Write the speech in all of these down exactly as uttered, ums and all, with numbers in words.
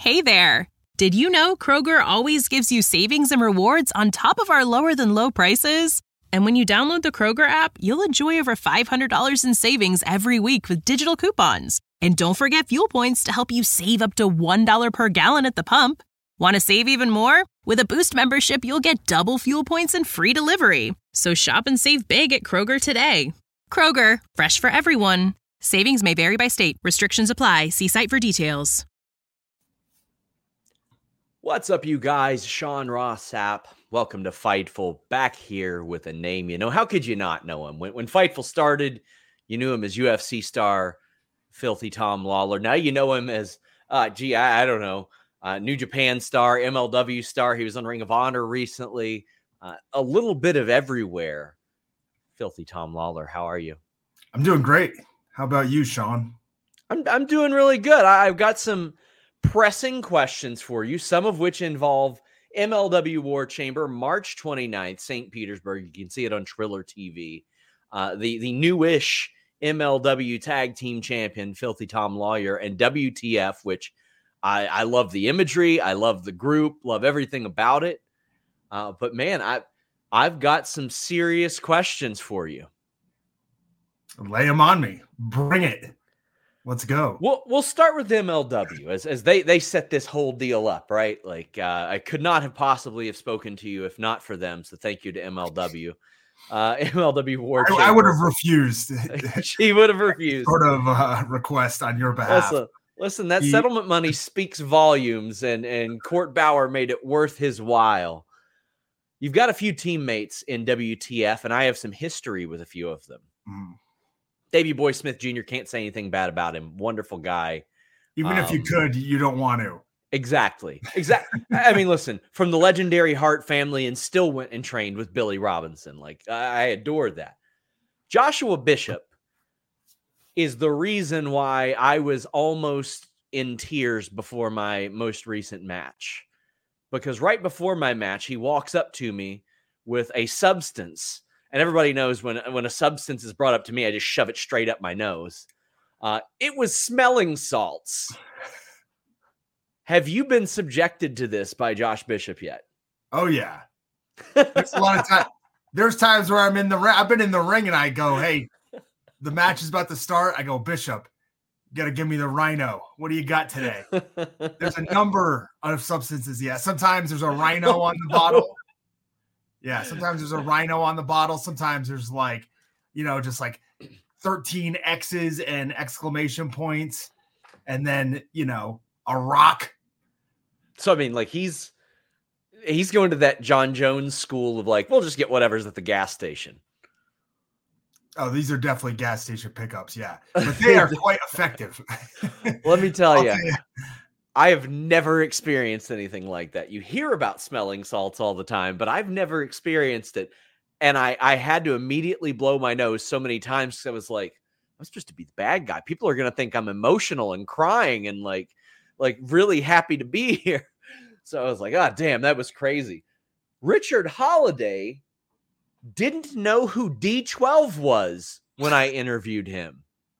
Hey there! Did you know Kroger always gives you savings and rewards on top of our lower-than-low prices? And when you download the Kroger app, you'll enjoy over five hundred dollars in savings every week with digital coupons. And don't forget fuel points to help you save up to one dollar per gallon at the pump. Want to save even more? With a Boost membership, you'll get double fuel points and free delivery. So shop and save big at Kroger today. Kroger, fresh for everyone. Savings may vary by state. Restrictions apply. See site for details. What's up, you guys? Sean Ross Sapp. Welcome to Fightful. Back here with a name you know. How could you not know him? When, when Fightful started, you knew him as U F C star Filthy Tom Lawler. Now you know him as, uh, gee, I, I don't know, uh, New Japan star, M L W star. He was on Ring of Honor recently. Uh, a little bit of everywhere. Filthy Tom Lawler, how are you? I'm doing great. How about you, Sean? I'm I'm doing really good. I, I've got some pressing questions for you, some of which involve M L W War Chamber, March twenty-ninth, Saint Petersburg. You can see it on Triller T V. Uh, the, the newish M L W Tag Team Champion, Filthy Tom Lawler, and W T F, which I, I love the imagery. I love the group, love everything about it. Uh, but, man, I, I've got some serious questions for you. Lay them on me. Bring it. Let's go. We'll we'll start with M L W as as they they set this whole deal up, right? Like uh, I could not have possibly have spoken to you if not for them. So thank you to M L W. Uh, M L W War Chamber. I, I would have refused. She would have refused. Sort of uh, request on your behalf. Listen, listen that he, settlement money speaks volumes, and and Court Bauer made it worth his while. You've got a few teammates in W T F, and I have some history with a few of them. Mm. Davey Boy Smith Junior Can't say anything bad about him. Wonderful guy. Even um, if you could, you don't want to. Exactly. Exactly. I mean, listen, from the legendary Hart family and still went and trained with Billy Robinson. Like, I adored that. Joshua Bishop is the reason why I was almost in tears before my most recent match. Because right before my match, he walks up to me with a substance. And everybody knows when, when a substance is brought up to me, I just shove it straight up my nose. Uh, it was smelling salts. Have you been subjected to this by Josh Bishop yet? Oh, yeah. There's a lot of time. There's times where I'm in the ring. I've been in the ring and I go, hey, the match is about to start. I go, Bishop, you got to give me the Rhino. What do you got today? There's a number of substances. Yeah. Sometimes there's a Rhino on the bottle. Yeah, sometimes there's a Rhino on the bottle. Sometimes there's like, you know, just like thirteen X's and exclamation points. And then, you know, a rock. So, I mean, like he's he's going to that John Jones school of like, we'll just get whatever's at the gas station. Oh, these are definitely gas station pickups. Yeah, but they are quite effective. Let me tell you. you. I have never experienced anything like that. You hear about smelling salts all the time, but I've never experienced it. And I, I had to immediately blow my nose so many times because I was like, I'm supposed to be the bad guy. People are going to think I'm emotional and crying and like, like really happy to be here. So I was like, oh, damn, that was crazy. Richard Holiday didn't know who D twelve was when I interviewed him.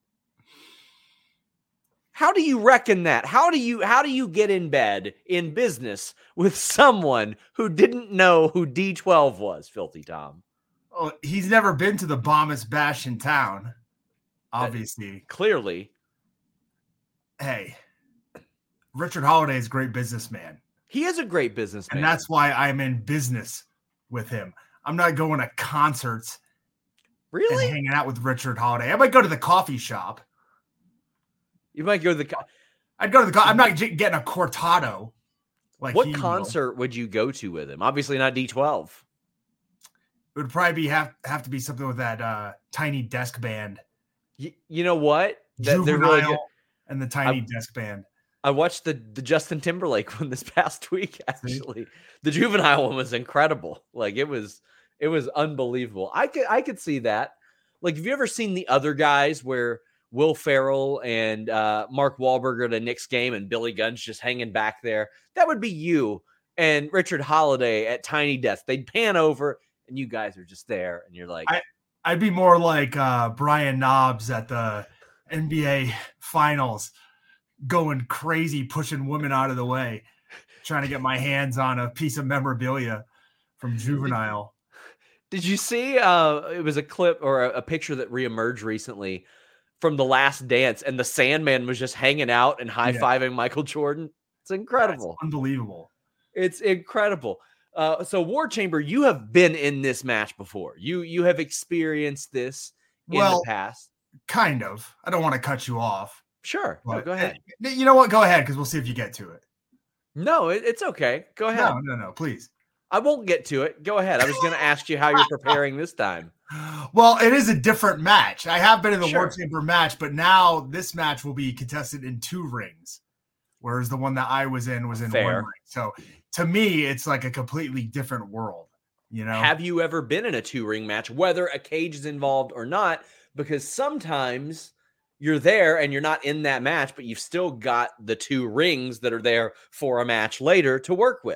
How do you reckon that? How do you how do you get in bed in business with someone who didn't know who D twelve was, Filthy Tom? Oh, he's never been to the bombest bash in town, obviously. Uh, clearly. Hey, Richard Holiday is a great businessman. He is a great businessman. And that's why I'm in business with him. I'm not going to concerts. Really? And hanging out with Richard Holiday. I might go to the coffee shop. You might go to the. Co- I'd go to the. Co- I'm not getting a cortado. Like what concert will. would you go to with him? Obviously not D twelve. It would probably be have have to be something with that uh, Tiny Desk Band. You, you know what? That, they're really good. And the Tiny I, Desk Band. I watched the the Justin Timberlake one this past week. Actually, the Juvenile one was incredible. Like it was it was unbelievable. I could I could see that. Like, have you ever seen the other guys where Will Ferrell and uh, Mark Wahlberg are at a Knicks game and Billy Gunn's just hanging back there? That would be you and Richard Holiday at Tiny Desk. They'd pan over and you guys are just there and you're like, I, I'd be more like uh, Brian Knobs at the N B A Finals, going crazy, pushing women out of the way, trying to get my hands on a piece of memorabilia from Juvenile. Did you see, uh, it was a clip or a, a picture that reemerged recently from The Last Dance, and the Sandman was just hanging out and high-fiving yeah. Michael Jordan? It's incredible. That's unbelievable. It's incredible. Uh, so War Chamber, you have been in this match before. You you have experienced this in well, the past. Kind of. I don't want to cut you off. Sure. No, go ahead. You know what? Go ahead, because we'll see if you get to it. No, it, it's okay. Go ahead. No, no, no, please. I won't get to it. Go ahead. I was going to ask you how you're preparing this time. Well, it is a different match. I have been in the sure. War Chamber match, but now this match will be contested in two rings, whereas the one that I was in was in Fair. one ring. So to me, it's like a completely different world. You know, have you ever been in a two ring match, whether a cage is involved or not? Because sometimes you're there and you're not in that match, but you've still got the two rings that are there for a match later to work with.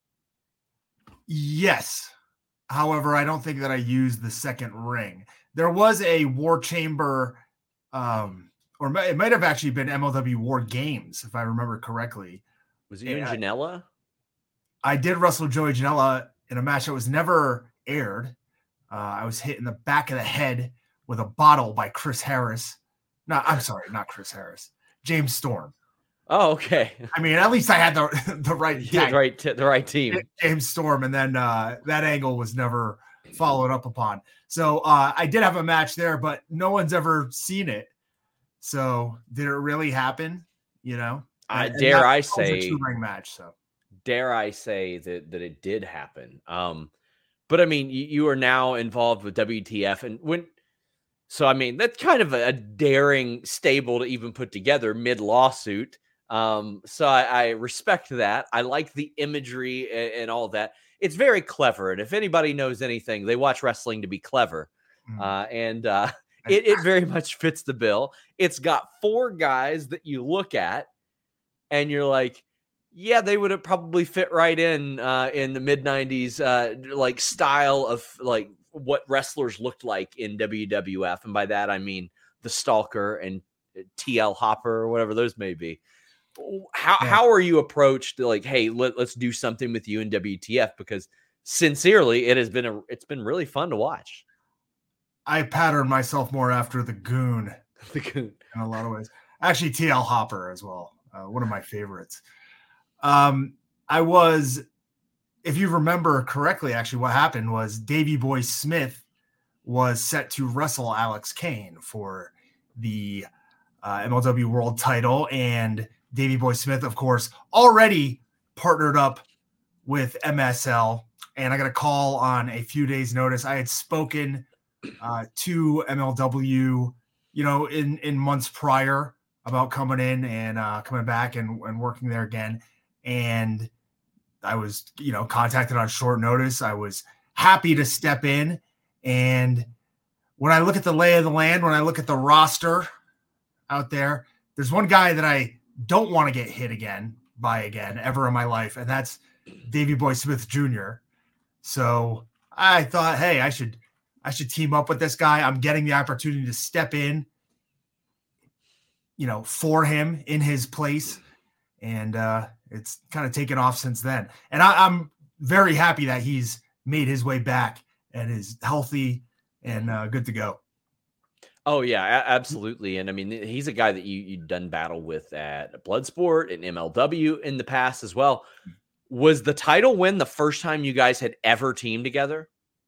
Yes. However, I don't think that I used the second ring. There was a War Chamber, um, or it might have actually been M L W War Games, if I remember correctly. Was it you and Janela? I did wrestle Joey Janela in a match that was never aired. Uh, I was hit in the back of the head with a bottle by Chris Harris. No, I'm sorry, not Chris Harris. James Storm. Oh, okay. I mean, at least I had the the right yeah, the right t- the right team. James Storm, and then uh, that angle was never followed up upon. So uh, I did have a match there, but no one's ever seen it. So did it really happen? You know, I and, dare and I say two ring match. So dare I say that that it did happen. Um, but I mean, you, you are now involved with W T F, and when. So I mean, that's kind of a, a daring stable to even put together mid lawsuit. Um, so I, I respect that. I like the imagery and, and all that. It's very clever. And if anybody knows anything, they watch wrestling to be clever. Mm. Uh, and uh, it, it very much fits the bill. It's got four guys that you look at and you're like, yeah, they would have probably fit right in uh, in the mid nineties, uh, like style of like what wrestlers looked like in W W F. And by that, I mean the Stalker and T L Hopper or whatever those may be. How yeah. how are you approached to like, hey, let, let's do something with you in W T F? Because sincerely, it has been a it's been really fun to watch. I patterned myself more after the Goon, the Goon in a lot of ways. Actually, T L Hopper as well, uh, one of my favorites. Um, I was, if you remember correctly, actually, what happened was Davey Boy Smith was set to wrestle Alex Kane for the uh, M L W World Title, and Davey Boy Smith, of course, already partnered up with M S L, and I got a call on a few days' notice. I had spoken uh, to M L W, you know, in, in months prior about coming in and uh, coming back and, and working there again. And I was, you know, contacted on short notice. I was happy to step in. And when I look at the lay of the land, when I look at the roster out there, there's one guy that I don't want to get hit again by again ever in my life, and that's Davey Boy Smith Junior So I thought, hey, I should I should team up with this guy. I'm getting the opportunity to step in, you know, for him in his place, and uh, it's kind of taken off since then. And I, I'm very happy that he's made his way back and is healthy and uh, good to go. Oh yeah, absolutely. And I mean, he's a guy that you you've done battle with at Bloodsport and M L W in the past as well. Was the title win the first time you guys had ever teamed together?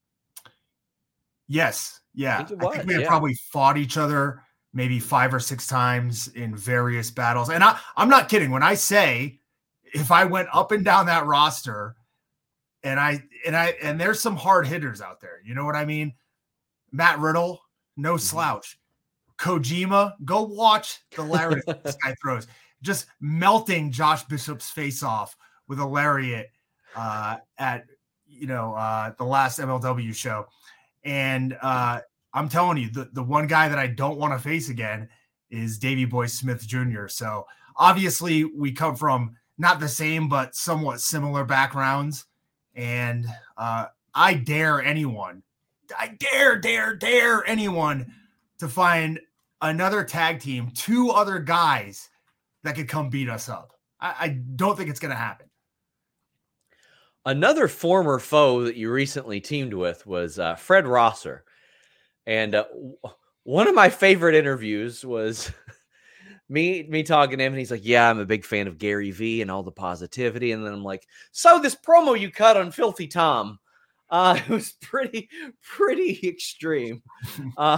Yes. Yeah. I think, was, I think we had yeah. probably fought each other maybe five or six times in various battles. And I, I'm not kidding when I say if I went up and down that roster and I and I and there's some hard hitters out there. You know what I mean? Matt Riddle. No slouch. Kojima, go watch the lariat this guy throws. Just melting Josh Bishop's face off with a lariat uh, at, you know, uh, the last M L W show. And uh, I'm telling you, the, the one guy that I don't want to face again is Davey Boy Smith Junior So obviously we come from not the same, but somewhat similar backgrounds. And uh, I dare anyone I dare, dare, dare anyone to find another tag team, two other guys that could come beat us up. I, I don't think it's going to happen. Another former foe that you recently teamed with was uh, Fred Rosser. And uh, one of my favorite interviews was me me talking to him, and he's like, yeah, I'm a big fan of Gary Vee and all the positivity. And then I'm like, so this promo you cut on Filthy Tom, uh, it was pretty, pretty extreme. Uh,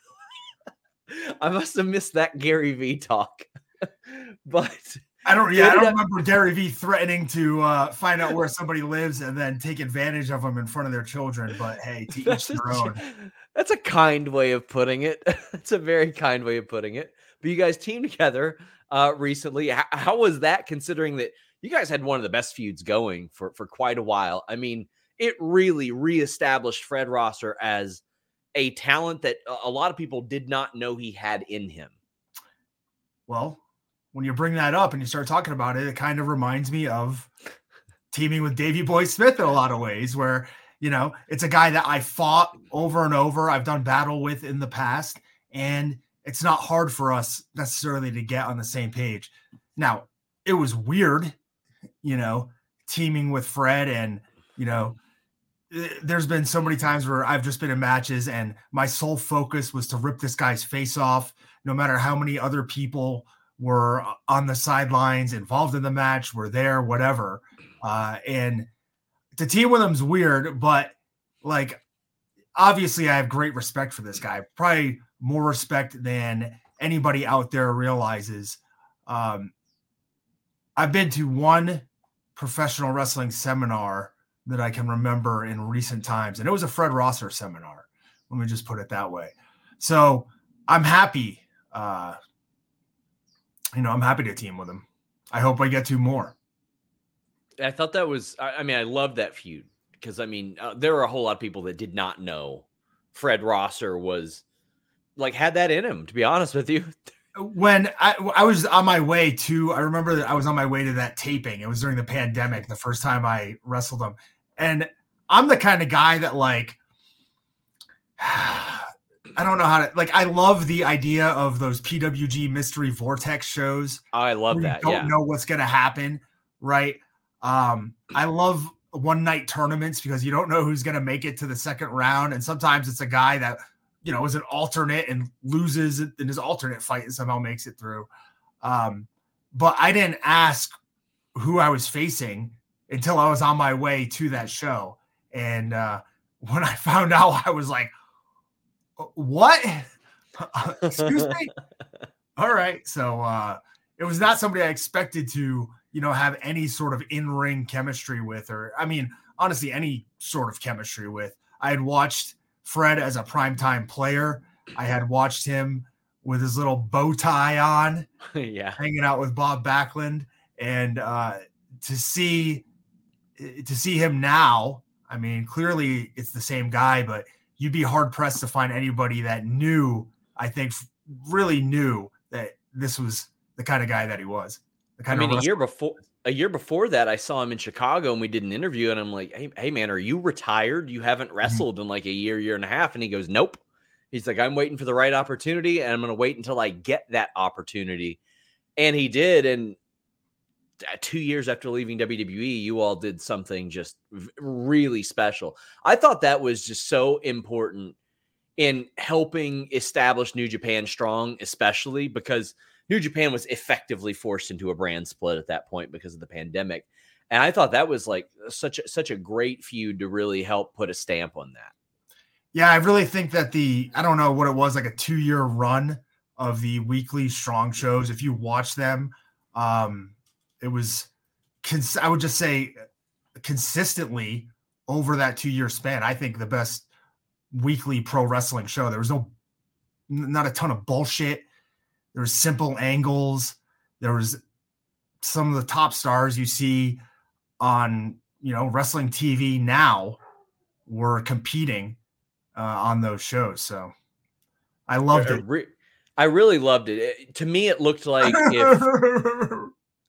I must have missed that Gary Vee talk. But I don't, yeah, I don't remember Gary Vee threatening to uh, find out where somebody lives and then take advantage of them in front of their children. But hey, to each their own. That's a kind way of putting it. That's a very kind way of putting it. But you guys teamed together uh, recently. How, how was that, considering that you guys had one of the best feuds going for, for quite a while? I mean, it really reestablished Fred Rosser as a talent that a lot of people did not know he had in him. Well, when you bring that up and you start talking about it, it kind of reminds me of teaming with Davey Boy Smith in a lot of ways, where, you know, it's a guy that I fought over and over. I've done battle with in the past, and it's not hard for us necessarily to get on the same page. Now, it was weird, you know, teaming with Fred, and, you know, there's been so many times where I've just been in matches and my sole focus was to rip this guy's face off, no matter how many other people were on the sidelines, involved in the match, were there, whatever. Uh, and to team with him's weird, but like, obviously I have great respect for this guy, probably more respect than anybody out there realizes. Um, I've been to one professional wrestling seminar that I can remember in recent times, and it was a Fred Rosser seminar. Let me just put it that way. So I'm happy, uh, you know, I'm happy to team with him. I hope I get to more. I thought that was, I mean, I love that feud because, I mean, uh, there were a whole lot of people that did not know Fred Rosser was, like, had that in him, to be honest with you. When I, I was on my way to, I remember that I was on my way to that taping. It was during the pandemic, the first time I wrestled him. And I'm the kind of guy that, like, I don't know how to, like, I love the idea of those P W G Mystery Vortex shows. I love that. You don't yeah. know what's going to happen, right? Um, I love one night tournaments because you don't know who's going to make it to the second round. And sometimes it's a guy that, you know, is an alternate and loses in his alternate fight and somehow makes it through. Um, but I didn't ask who I was facing until I was on my way to that show. And uh, when I found out, I was like, what? Excuse me? All right. So uh, it was not somebody I expected to, you know, have any sort of in-ring chemistry with, or, I mean, honestly, any sort of chemistry with. I had watched Fred as a primetime player. I had watched him with his little bow tie on, yeah, hanging out with Bob Backlund, and uh, to see to see him now. I mean, clearly it's the same guy, but you'd be hard pressed to find anybody that knew. I think really knew that this was the kind of guy that he was. The kind I mean, of a year before. A year before that, I saw him in Chicago and we did an interview and I'm like, hey, hey man, are you retired? You haven't wrestled in like a year, year and a half. And he goes, nope. He's like, I'm waiting for the right opportunity and I'm going to wait until I get that opportunity. And he did. And two years after leaving W W E, you all did something just really special. I thought that was just so important in helping establish New Japan Strong, especially because New Japan was effectively forced into a brand split at that point because of the pandemic. And I thought that was like such a, such a great feud to really help put a stamp on that. Yeah, I really think that the, I don't know what it was, like a two year run of the weekly Strong shows. If you watch them, um, it was, cons- I would just say consistently over that two year span, I think the best weekly pro wrestling show. There was no, not a ton of bullshit. There was simple angles. There was some of the top stars you see on, you know, wrestling T V now were competing uh, on those shows. So I loved I, it. Re- I really loved it. it. To me, it looked like if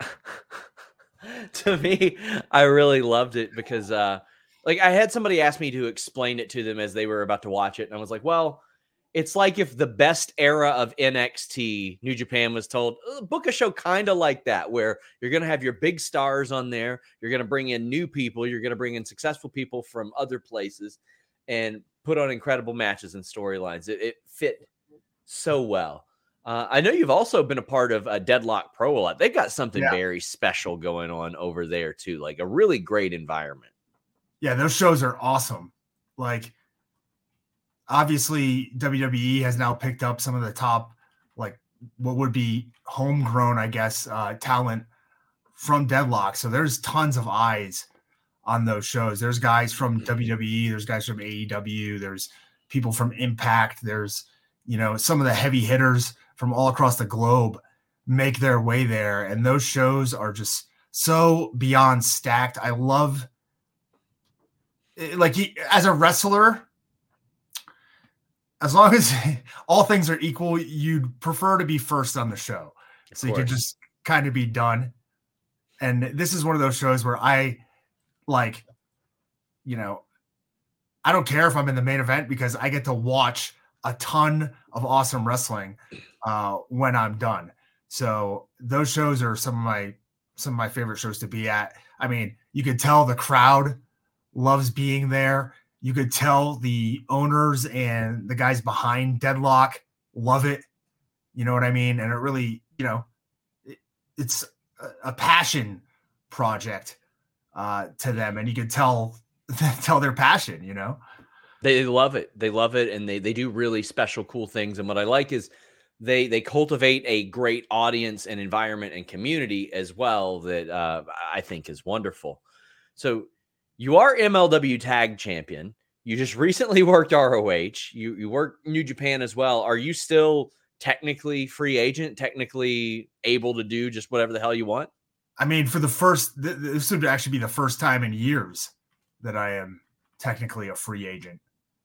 to me, I really loved it because uh, like I had somebody ask me to explain it to them as they were about to watch it. And I was like, well, It's like if the best era of N X T, New Japan, was told, book a show kind of like that, where you're going to have your big stars on there. You're going to bring in new people. You're going to bring in successful people from other places and put on incredible matches and storylines. It, it fit so well. Uh, I know you've also been a part of uh, Deadlock Pro a lot. They've got something yeah. very special going on over there too, like a really great environment. Yeah, those shows are awesome. Like, obviously, W W E has now picked up some of the top, like what would be homegrown, I guess, uh, talent from Deadlock. So there's tons of eyes on those shows. There's guys from W W E. There's guys from A E W. There's people from Impact. There's, you know, some of the heavy hitters from all across the globe make their way there. And those shows are just so beyond stacked. I love, like, as a wrestler, as long as all things are equal, you'd prefer to be first on the show. So you can just kind of be done. And this is one of those shows where I, like, you know, I don't care if I'm in the main event because I get to watch a ton of awesome wrestling uh, when I'm done. So those shows are some of my some of my favorite shows to be at. I mean, you could tell the crowd loves being there. You could tell the owners and the guys behind Deadlock love it. You know what I mean? And it really, you know, it, it's a, a passion project uh, to them. And you could tell, tell their passion, you know? They love it. They love it. And they, they do really special, cool things. And what I like is they, they cultivate a great audience and environment and community as well that uh, I think is wonderful. So, you are M L W Tag Champion. You just recently worked R O H. You you worked New Japan as well. Are you still technically free agent, technically able to do just whatever the hell you want? I mean, for the first, this would actually be the first time in years that I am technically a free agent.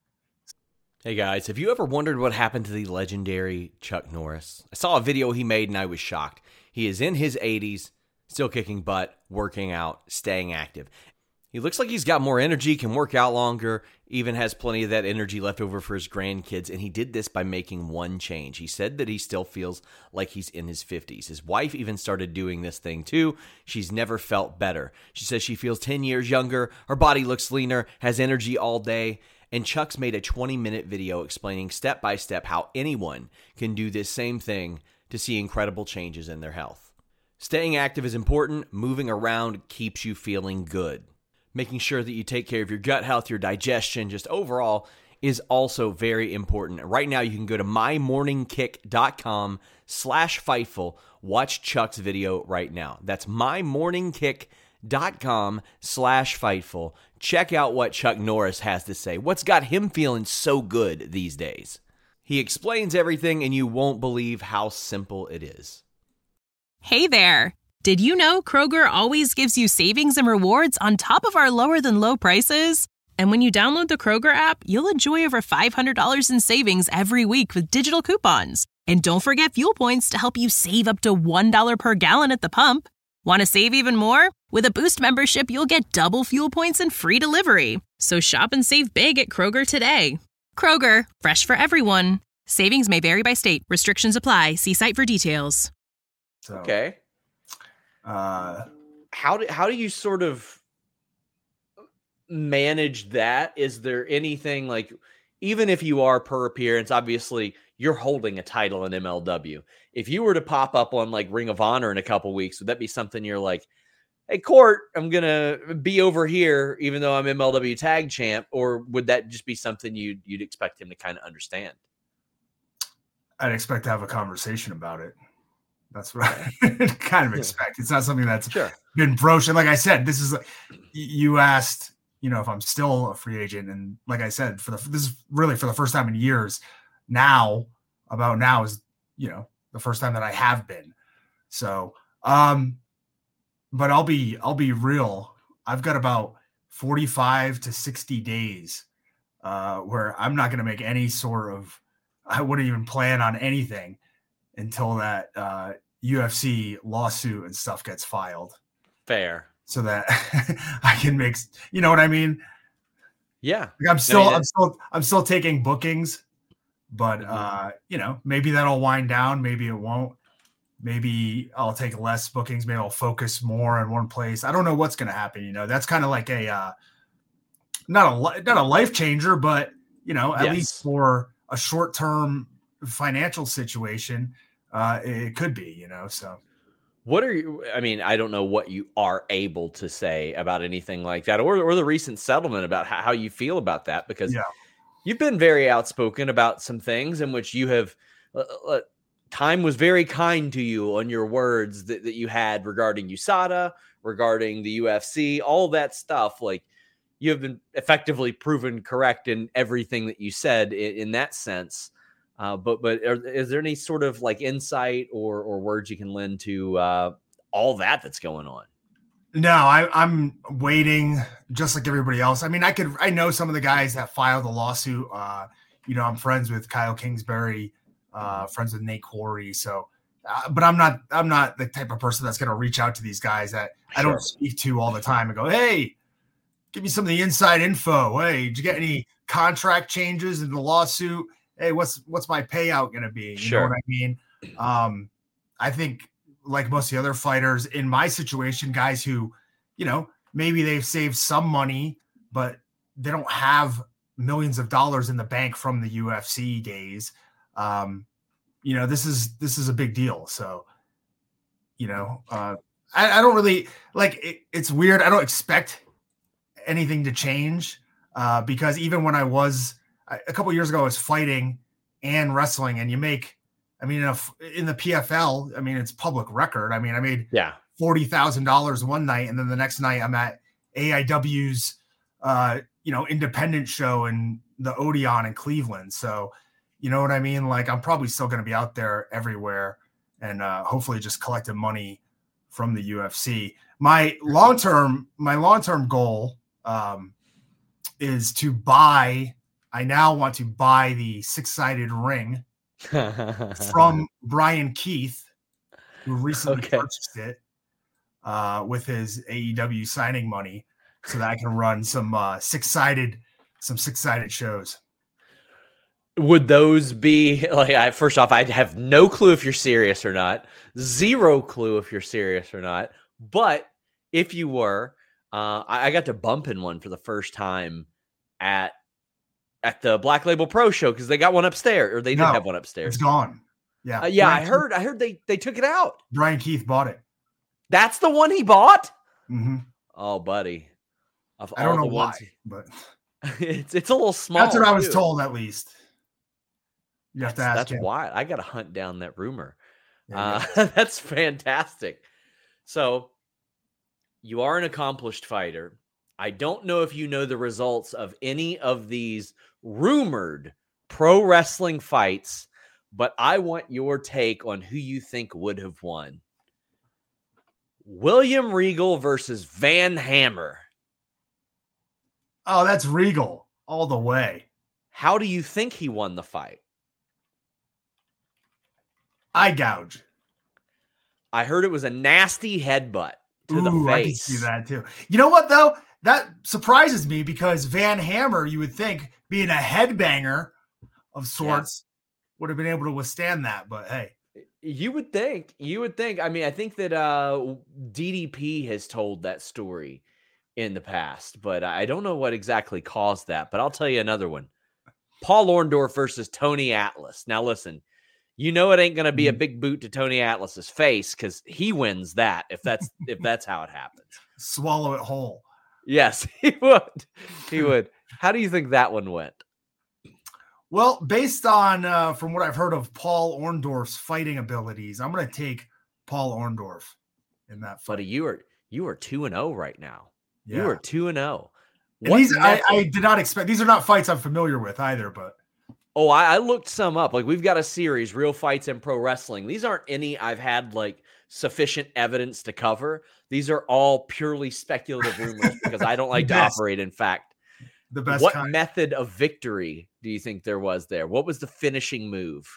Hey guys, have you ever wondered what happened to the legendary Chuck Norris? I saw a video he made and I was shocked. He is in his eighties, still kicking butt, working out, staying active. He looks like he's got more energy, can work out longer, even has plenty of that energy left over for his grandkids, and he did this by making one change. He said that he still feels like he's in his fifties. His wife even started doing this thing too. She's never felt better. She says she feels ten years younger, her body looks leaner, has energy all day, and Chuck's made a twenty-minute video explaining step by step how anyone can do this same thing to see incredible changes in their health. Staying active is important. Moving around keeps you feeling good. Making sure that you take care of your gut health, your digestion, just overall is also very important. Right now, you can go to mymorningkick.com slash Fightful. Watch Chuck's video right now. That's mymorningkick.com slash Fightful. Check out what Chuck Norris has to say. What's got him feeling so good these days? He explains everything, and you won't believe how simple it is. Hey there. Did you know Kroger always gives you savings and rewards on top of our lower than low prices? And when you download the Kroger app, you'll enjoy over five hundred dollars in savings every week with digital coupons. And don't forget fuel points to help you save up to one dollar per gallon at the pump. Want to save even more? With a Boost membership, you'll get double fuel points and free delivery. So shop and save big at Kroger today. Kroger, fresh for everyone. Savings may vary by state. Restrictions apply. See site for details. So. Okay. Uh, how do how do you sort of manage that? Is there anything like, even if you are per appearance, obviously you're holding a title in M L W. If you were to pop up on like Ring of Honor in a couple weeks, would that be something you're like, hey, Court, I'm gonna be over here, even though I'm M L W Tag Champ, or would that just be something you'd you'd expect him to kind of understand? I'd expect to have a conversation about it. That's what I kind of expect. It's not something that's sure. been broached. And like I said, this is, you asked, you know, if I'm still a free agent. And like I said, for the, this is really for the first time in years now, about now is, you know, the first time that I have been. So, um, but I'll be, I'll be real. I've got about forty-five to sixty days uh, where I'm not going to make any sort of, I wouldn't even plan on anything until that uh, U F C lawsuit and stuff gets filed. Fair. So that I can make, you know what I mean? Yeah. Like I'm still, I mean, I'm still, I'm still taking bookings But Mhm. uh, you know, maybe that'll wind down, maybe it won't. Maybe I'll take less bookings, maybe I'll focus more on one place. I don't know what's going to happen, you know. That's kind of like a uh, not a li- not a life changer, but you know, at least Yes. for a short-term financial situation, uh, it could be, you know. So What are you? I mean, I don't know what you are able to say about anything like that, or or the recent settlement about how, how you feel about that, because yeah, you've been very outspoken about some things in which you have. Uh, uh, time was very kind to you on your words that, that you had regarding U S A D A, regarding the U F C, all that stuff. Like, you have been effectively proven correct in everything that you said in, in that sense. Uh, but but are, is there any sort of like insight or or words you can lend to uh, all that that's going on? no, I, I'm waiting just like everybody else. I mean, I could, I know some of the guys that filed the lawsuit. Uh, you know, I'm friends with Kyle Kingsbury, uh, friends with Nate Quarry. So, uh, but I'm not, I'm not the type of person that's going to reach out to these guys that I Sure. don't speak to all the time and go, hey, give me some of the inside info. Hey, did you get any contract changes in the lawsuit? Hey, what's what's my payout going to be? You Sure. know what I mean? Um, I think like most of the other fighters in my situation, guys who, you know, maybe they've saved some money, but they don't have millions of dollars in the bank from the U F C days. Um, you know, this is this is a big deal. So, you know, uh, I, I don't really like it, it's weird. I don't expect anything to change uh, because even when I was a couple of years ago, I was fighting and wrestling, and you make, I mean, in, a, in the P F L, I mean, it's public record. I mean, I made Yeah. forty thousand dollars one night, and then the next night I'm at A I W's, uh, you know, independent show in the Odeon in Cleveland. So, you know what I mean? Like, I'm probably still going to be out there everywhere, and uh, hopefully just collecting money from the U F C. My long-term, my long-term goal um, is to buy. I now want to buy the six-sided ring from Brian Keith, who recently Okay. purchased it uh, with his A E W signing money, so that I can run some uh, six-sided, some six-sided shows. Would those be like? I, first off, I have no clue if you're serious or not. Zero clue if you're serious or not. But if you were, uh, I, I got to bump in one for the first time at at the Black Label Pro show because they got one upstairs, or they did No, have one upstairs. It's gone. Yeah, Uh, yeah, Brian I heard. I heard they they took it out. Brian Keith bought it. That's the one he bought. Mm-hmm. Oh, buddy. Of I don't all know the why, ones, but it's it's a little small. that's what I was too. told, at least. You have That's, to ask that's him. why I got to hunt down that rumor. Yeah, Uh, that's fantastic. So you are an accomplished fighter. I don't know if you know the results of any of these rumored pro wrestling fights, but I want your take on who you think would have won. William Regal versus Van Hammer. Oh, that's Regal all the way. How do you think he won the fight? Eye gouge. I heard it was a nasty headbutt to Ooh, the face. I can see that too. You know what, though? That surprises me because Van Hammer, you would think, being a headbanger of sorts, would have been able to withstand that. But hey. You would think. You would think. I mean, I think that uh, D D P has told that story in the past, but I don't know what exactly caused that. But I'll tell you another one. Paul Orndorff versus Tony Atlas. Now, listen. You know it ain't going to be a big boot to Tony Atlas's face because he wins that if that's if that's how it happens. Swallow it whole. Yes, he would. He would. How do you think that one went? Well, based on uh, from what I've heard of Paul Orndorff's fighting abilities, I'm going to take Paul Orndorff in that fight. Buddy, you are you are two and zero right now. Yeah. You are two and zero. And these, I, I did not expect. These are not fights I'm familiar with either, but. Oh, I, I looked some up. Like, we've got a series, Real Fights in Pro Wrestling. These aren't any I've had like sufficient evidence to cover. These are all purely speculative rumors because I don't like to operate in fact. The best. What kind. method of victory do you think there was there? What was the finishing move?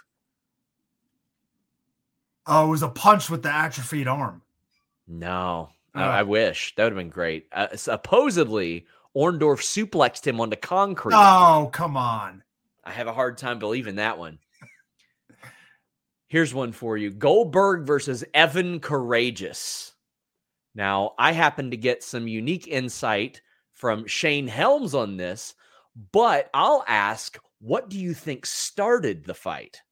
Oh, it was a punch with the atrophied arm. No, Oh. I, I wish. That would have been great. Uh, supposedly, Orndorff suplexed him onto concrete. Oh, come on. I have a hard time believing that one. Here's one for you. Goldberg versus Evan Courageous. Now, I happen to get some unique insight from Shane Helms on this, but I'll ask, what do you think started the fight?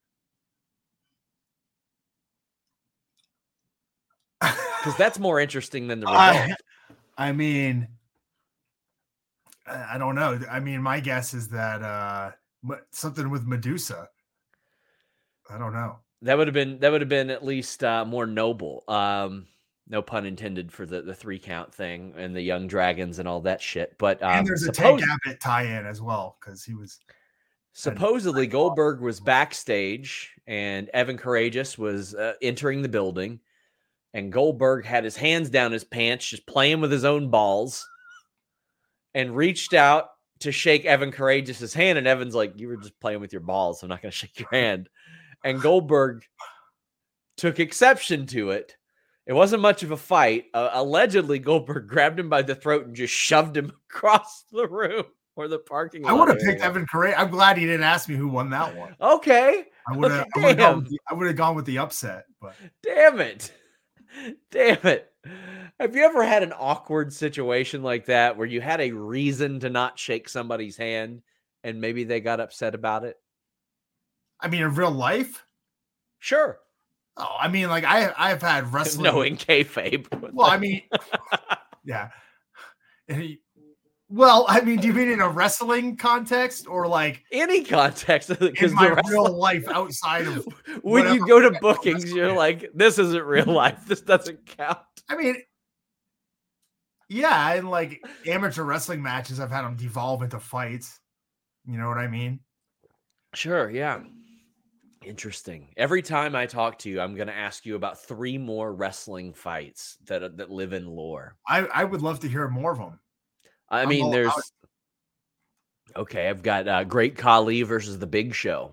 Because that's more interesting than the result. I, I mean, I don't know. I mean, my guess is that uh, something with Medusa. I don't know. That would have been that would have been at least uh, more noble. Um, no pun intended for the, the three count thing and the young dragons and all that shit. But um, and there's a suppose- Tank Abbott tie-in as well because he was supposedly Goldberg was backstage and Evan Courageous was uh, entering the building, and Goldberg had his hands down his pants, just playing with his own balls, and reached out to shake Evan Courageous's hand, and Evan's like, "You were just playing with your balls. I'm not going to shake your hand." And Goldberg took exception to it. It wasn't much of a fight. Uh, allegedly, Goldberg grabbed him by the throat and just shoved him across the room or the parking lot. I would have area. picked Evan Courageous. I'm glad he didn't ask me who won that one. Okay. I would have Okay, gone, gone with the upset. But damn it. Damn it. Have you ever had an awkward situation like that where you had a reason to not shake somebody's hand and maybe they got upset about it? I mean, in real life? Sure. Oh, I mean, like I, I've had wrestling. No, in kayfabe. Well, I mean, yeah. He, well, I mean, do you mean in a wrestling context or like any context? In my real life outside of when you go to bookings, you're like, this isn't real life. This doesn't count. I mean, yeah, in like amateur wrestling matches, I've had them devolve into fights. You know what I mean? Sure, yeah. Interesting. Every time I talk to you, I'm going to ask you about three more wrestling fights that that live in lore. I, I would love to hear more of them. I I'm mean, all there's... out. Okay, I've got uh, Great Khali versus The Big Show.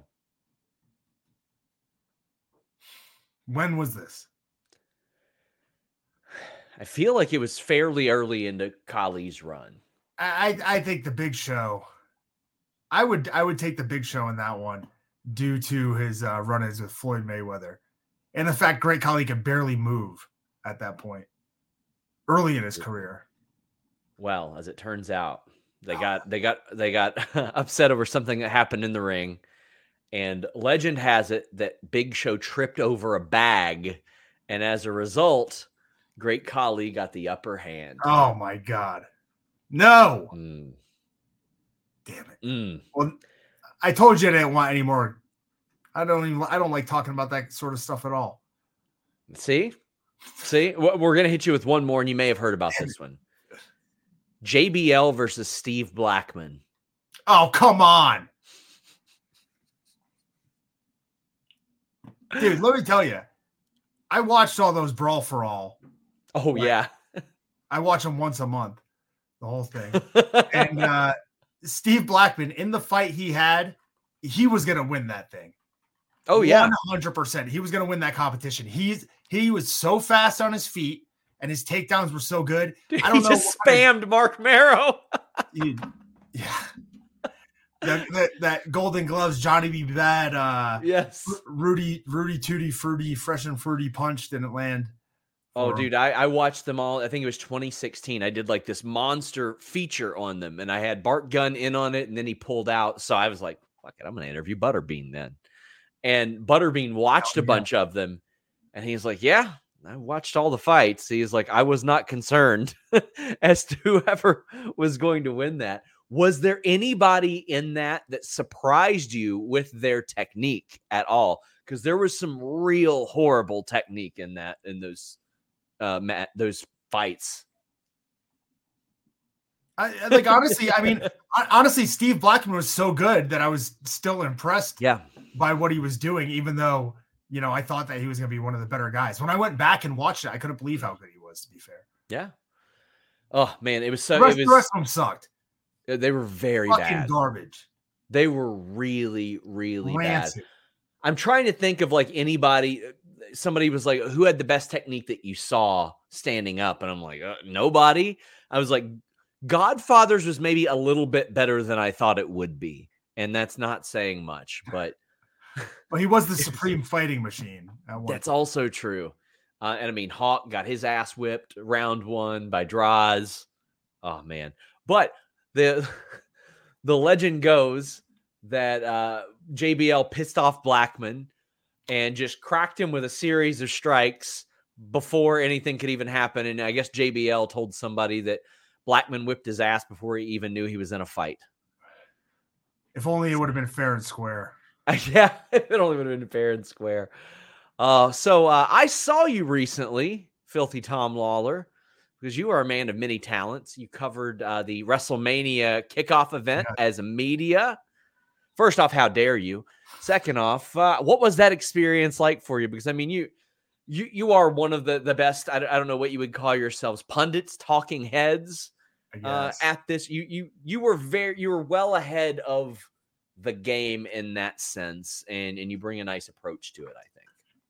When was this? I feel like it was fairly early into Khali's run. I, I I think the Big Show. I would I would take the Big Show in that one due to his uh, run-ins with Floyd Mayweather, and the fact Great Khali could barely move at that point, early in his career. Well, as it turns out, they got they got they got upset over something that happened in the ring, and legend has it that Big Show tripped over a bag, and as a result, Great Khali got the upper hand. Oh my God! No. Mm. Damn it. Mm. Well, I told you I didn't want any more. I don't even, I don't like talking about that sort of stuff at all. See? See? We're going to hit you with one more, and you may have heard about this one. J B L versus Steve Blackman. Oh, come on. Dude, let me tell you. I watched all those Brawl for All. Oh, like, yeah. I watch them once a month. The whole thing. And, uh, Steve Blackman, in the fight he had, he was going to win that thing. Oh, yeah. one hundred percent. He was going to win that competition. He's He was so fast on his feet, and his takedowns were so good. Dude, I don't he know just spammed of, Mark Marrow. Dude, yeah. That, that, that Golden Gloves, Johnny B. Bad, uh, yes. Rudy, Rudy Tooty Fruity, Fresh and Fruity Punch didn't land. Oh, dude, I, I watched them all. I think it was twenty sixteen. I did like this monster feature on them, and I had Bart Gunn in on it, and then he pulled out. So I was like, fuck it, I'm going to interview Butterbean then. And Butterbean watched oh, a yeah. bunch of them, and he's like, yeah, I watched all the fights. He's like, I was not concerned as to whoever was going to win that. Was there anybody in that that surprised you with their technique at all? Because there was some real horrible technique in that, in those uh Matt, those fights. I like honestly, I mean, honestly, Steve Blackman was so good that I was still impressed yeah. by what he was doing, even though, you know, I thought that he was gonna be one of the better guys. When I went back and watched it, I couldn't believe how good he was, to be fair. Yeah. Oh man, it was so the rest, it was the rest of them sucked. They were very Fucking bad. Garbage. They were really, really Rancid. bad. I'm trying to think of like anybody. Somebody was like, who had the best technique that you saw standing up? And I'm like, uh, nobody. I was like, Godfather's was maybe a little bit better than I thought it would be. and that's not saying much, but well, he was the supreme fighting machine. At one that's point. also true. Uh, and I mean, Hawk got his ass whipped round one by Droz. Oh man. But the, the legend goes that uh, J B L pissed off Blackman and just cracked him with a series of strikes before anything could even happen. And I guess J B L told somebody that Blackman whipped his ass before he even knew he was in a fight. If only it would have been fair and square. Yeah, it only would have been fair and square. Uh, so uh, I saw you recently, Filthy Tom Lawler, because you are a man of many talents. You covered uh, the WrestleMania kickoff event yeah. as a media. First off, how dare you? Second off, uh, what was that experience like for you? Because I mean, you you you are one of the the best. I, I don't know what you would call yourselves, pundits, talking heads uh, at this. You you you were very you were well ahead of the game in that sense, and and you bring a nice approach to it, I think.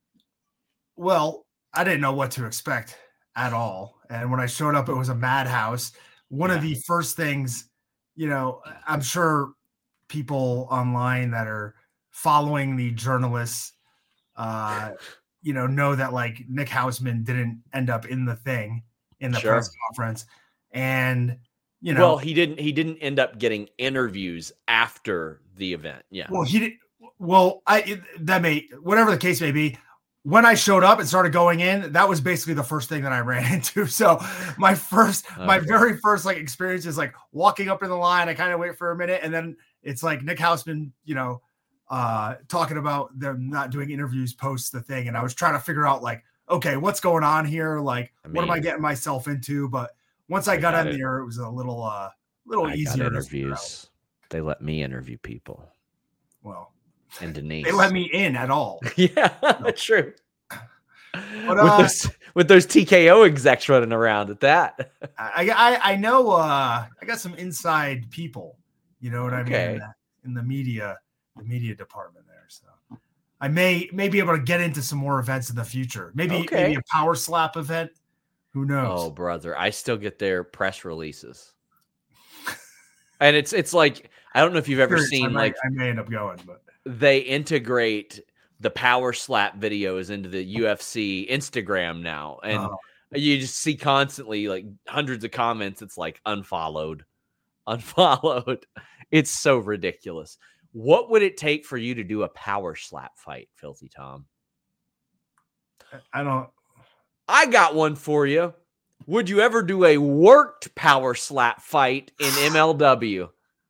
Well, I didn't know what to expect at all, and when I showed up, it was a madhouse. One yeah. of the first things, you know, I'm sure people online that are following the journalists, uh, you know, know that like Nick Hausman didn't end up in the thing in the sure. press conference, and you know, well, he didn't. He didn't end up getting interviews after the event. Yeah. Well, he did. Well, I that may whatever the case may be. When I showed up and started going in, that was basically the first thing that I ran into. So my first, okay. my very first like experience is like walking up in the line. I kind of wait for a minute, and then it's like Nick Hausman, you know, uh, talking about them not doing interviews post the thing, and I was trying to figure out like, okay, what's going on here? Like, I mean, what am I getting myself into? But once I, I got, got in it. there, it was a little, uh, little I easier. Got interviews. They let me interview people. Well. And Denise. They let me in at all. Yeah, no. True. But, uh, with, those, with those T K O execs running around at that. I, I I know uh, I got some inside people. You know what okay. I mean? In the, in the media, the media department there. So I may may be able to get into some more events in the future. Maybe okay. maybe a power slap event. Who knows? Oh, brother, I still get their press releases. And it's it's like I don't know if you've ever sure, seen I might, like I may end up going, but they integrate the power slap videos into the U F C Instagram now, and oh. you just see constantly like hundreds of comments. It's like unfollowed, unfollowed. It's so ridiculous. What would it take for you to do a power slap fight, Filthy Tom? I don't. I got one for you. Would you ever do a worked power slap fight in M L W?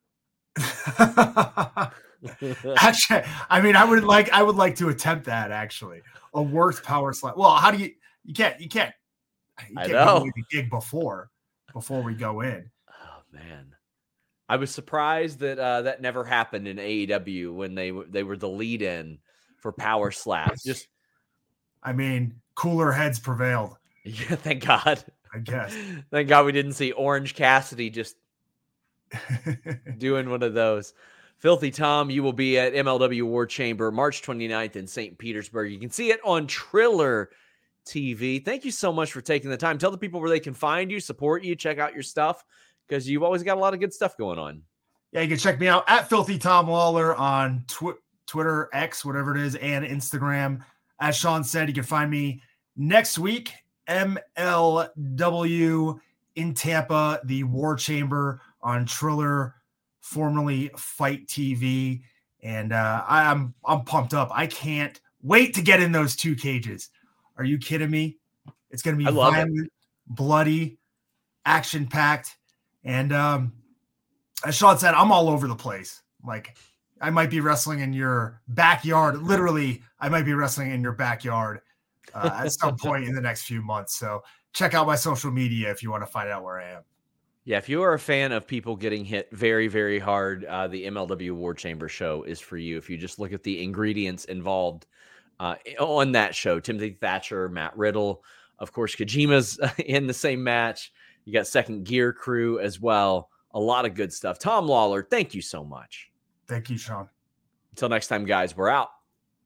Actually, I mean, I would like, I would like to attempt that. Actually, a worked power slap. Well, how do you? You can't. You can't. You can't I know. Give the gig before, before we go in. Oh man, I was surprised that uh, that never happened in A E W when they they were the lead-in for power slaps. Just, I mean, cooler heads prevailed. Yeah, thank God. I guess. Thank God we didn't see Orange Cassidy just doing one of those. Filthy Tom, you will be at M L W War Chamber March twenty-ninth in Saint Petersburg. You can see it on Triller T V. Thank you so much for taking the time. Tell the people where they can find you, support you, check out your stuff, because you've always got a lot of good stuff going on. Yeah, you can check me out at Filthy Tom Lawler on tw- Twitter, X, whatever it is, and Instagram. As Sean said, you can find me next week, M L W in Tampa, the War Chamber on Triller, formerly Fight T V. And uh, I'm I'm pumped up. I can't wait to get in those two cages. Are you kidding me? It's going to be violent, it. bloody, action-packed. And um, as Sean said, I'm all over the place. Like, I might be wrestling in your backyard. Literally, I might be wrestling in your backyard uh, at some point in the next few months. So check out my social media if you want to find out where I am. Yeah, if you are a fan of people getting hit very, very hard, uh, the M L W War Chamber show is for you. If you just look at the ingredients involved uh, on that show, Timothy Thatcher, Matt Riddle, of course, Kojima's in the same match. You got Second Gear Crew as well. A lot of good stuff. Tom Lawler, thank you so much. Thank you, Sean. Until next time, guys, we're out.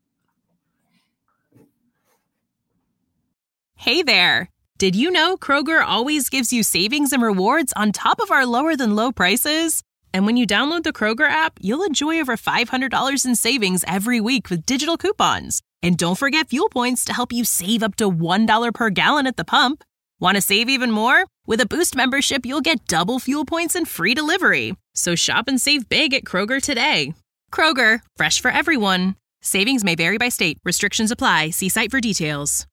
Hey there. Did you know Kroger always gives you savings and rewards on top of our lower than low prices? And when you download the Kroger app, you'll enjoy over five hundred dollars in savings every week with digital coupons. And don't forget fuel points to help you save up to one dollar per gallon at the pump. Want to save even more? With a Boost membership, you'll get double fuel points and free delivery. So shop and save big at Kroger today. Kroger, fresh for everyone. Savings may vary by state. Restrictions apply. See site for details.